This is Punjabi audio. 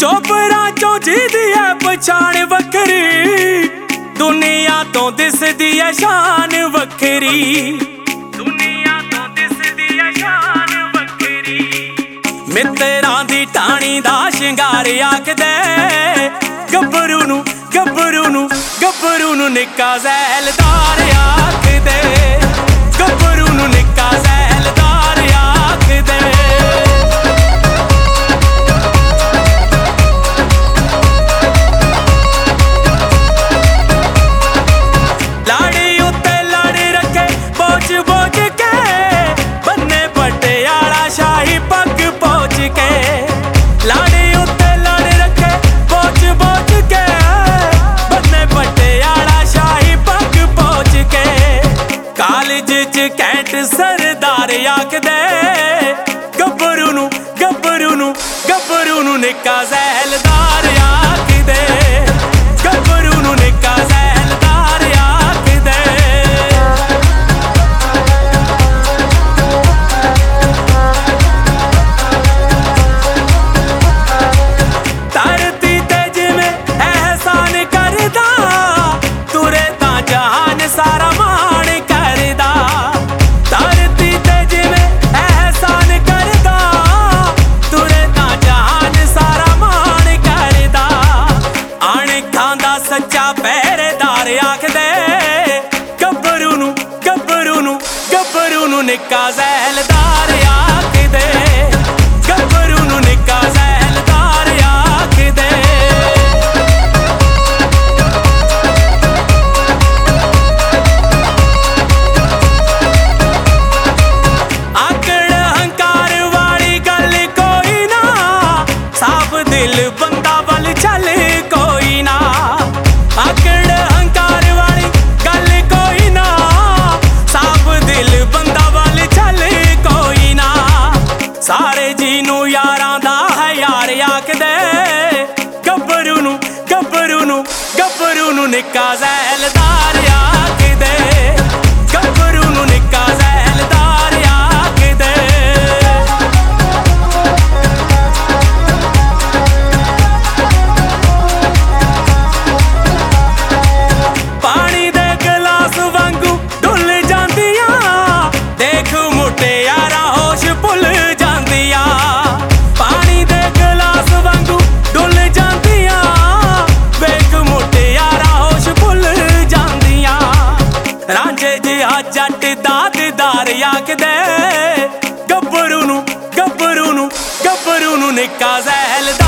ਚੋਪਰਾਂ ਚੋਂ ਜਿਹਦੀ ਐ ਪਛਾਣ ਵੱਖਰੀ, ਦੁਨੀਆ ਤੋਂ ਦਿਸਦੀ ਐ ਸ਼ਾਨ ਵੱਖਰੀ, ਦੁਨੀਆ ਤੋਂ ਦਿਸਦੀ ਐ ਸ਼ਾਨ ਵੱਖਰੀ। ਮਿੱਤਰਾਂ ਦੀ ਟਾਣੀ ਦਾ ਸ਼ਿੰਗਾਰ ਆਖਦੇ ਗੱਭਰੂ ਨੂੰ, ਗੱਭਰੂ ਨੂੰ, ਗੱਭਰੂ ਨੂੰ ਨਿੱਕਾ ਜ਼ੈਲਦਾਰ ਆਖਦੇ, ਗੱਭਰੂ ਨੂੰ ਨਿੱਕਾ ਜ਼ੈਲਦਾਰ ਆਖਦੇ। ਲਾੜੀ ਉੱਤੇ ਲਾੜੀ ਰੱਖੇ ਬੋਝ ਬੋਝ ਕੇ, ਬੰਨੇ ਪਟਿਆਲਾ ਸ਼ਾਹੀ ਪੱਗ ਪਹੁੰਚ ਕੇ। ਲਾੜੀ ਉੱਤੇ ਲਾੜੀ ਰੱਖੇ ਬੋਝ ਬੋਝ ਕੇ, ਬੰਨੇ ਪਟਿਆਲਾ ਸ਼ਾਹੀ ਪੱਗ ਪਹੁੰਚ ਕੇ। ਕਾਲਜ ਚ ਕੈਂਟ ਸਰਦਾਰ ਆਖਦੇ ਗੱਭਰੂ ਨੂੰ, ਗੱਭਰੂ ਨੂੰ, ਗੱਭਰੂ ਨੂੰ ਨਿੱਕਾ ਜ਼ੈਲਦਾਰ ਆਖਦੇ, ਗੱਭਰੂ ਨੂੰ ਨਿੱਕਾ ਜ਼ੈਲਦਾਰ ਆਖਦੇ। ਧਰਤੀ ਤੇ ਜਿਵੇਂ ਅਹਿਸਾਨ ਕਰਦਾ, ਤੁਰੇ ਤਾਂ ਜਹਾਨ ਸਾਰਾ ਮਾਣ ਕਰਦਾ। ਧਰਤੀ ਤੇ ਜਿਵੇਂ ਅਹਿਸਾਨ ਕਰਦਾ, ਤੁਰੇ ਤਾਂ ਜਹਾਨ ਸਾਰਾ ਮਾਣ ਕਰਦਾ। ਅਣਖਾਂ ਦਾ ਸੱਚਾ ਪਹਿਰੇਦਾਰ ਆਖਦੇ ਗੱਭਰੂ ਨੂੰ, ਗੱਭਰੂ ਨੂੰ, ਗੱਭਰੂ ਨੂੰ ਨਿੱਕਾ ਜ਼ੈਲਦਾਰ ਆਖਦੇ, ਗੱਭਰੂ ਨੂੰ ਨਿੱਕਾ ਜ਼ੈਲਦਾਰ ਆਖਦੇ। ਆਕੜ ਹੰਕਾਰ ਵਾਲੀ ਗੱਲ ਕੋਈ ਨਾ, ਸਾਫ ਦਿਲ ਬੰਦਾ ਵੱਲ ਚੱਲ ਕੋਈ ਨਾ। ਆਕੜ ਹੰਕਾਰ ਵਾਲੀ ਗੱਲ ਕੋਈ ਨਾ, ਸਾਫ ਦਿਲ ਬੰਦਾ ਵੱਲ ਚੱਲ ਕੋਈ ਨਾ। ਸਾਰੇ ਜੀ ਨੂੰ ਯਾਰਾਂ ਦਾ ਹੈ ਯਾਰ ਆਖਦੇ ਗੱਭਰੂ ਨੂੰ, ਗੱਭਰੂ ਨੂੰ, ਗੱਭਰੂ ਨੂੰ ਨਿੱਕਾ ਜ਼ੈਲਦਾਰ ਆਖਦੇ, ਗੱਭਰੂ ਨੂੰ ਨਿੱਕਾ ਜ਼ੈਲਦਾਰ ਆਖਦੇ। ਪਾਣੀ ਦੇ ਗਲਾਸ ਵਾਂਗੂ ਡੁੱਲ ਜਾਂਦੀਆਂ, ਦੇਖ ਮੁਟਿਆਰਾਂ ਹੋਸ਼ ਭੁੱਲ ਜਾਂਦੀਆਂ। ਪਾਣੀ ਦੇ ਗਲਾਸ ਵਾਂਗੂ ਡੁੱਲ ਜਾਂਦੀਆਂ, ਵੇਖ ਮੁਟਿਆਰਾਂ ਹੋਸ਼ ਭੁੱਲ ਜਾਂਦੀਆਂ। ਰਾਂਝੇ ਜਿਹਾ ਜੱਟ ਦਾ ਦੀਦਾਰ ਆਖਦੇ ਗੱਭਰੂ ਨੂੰ, ਗੱਭਰੂ ਨੂੰ, ਗੱਭਰੂ ਨੂੰ ਨਿੱਕਾ ਜ਼ੈਲਦਾਰ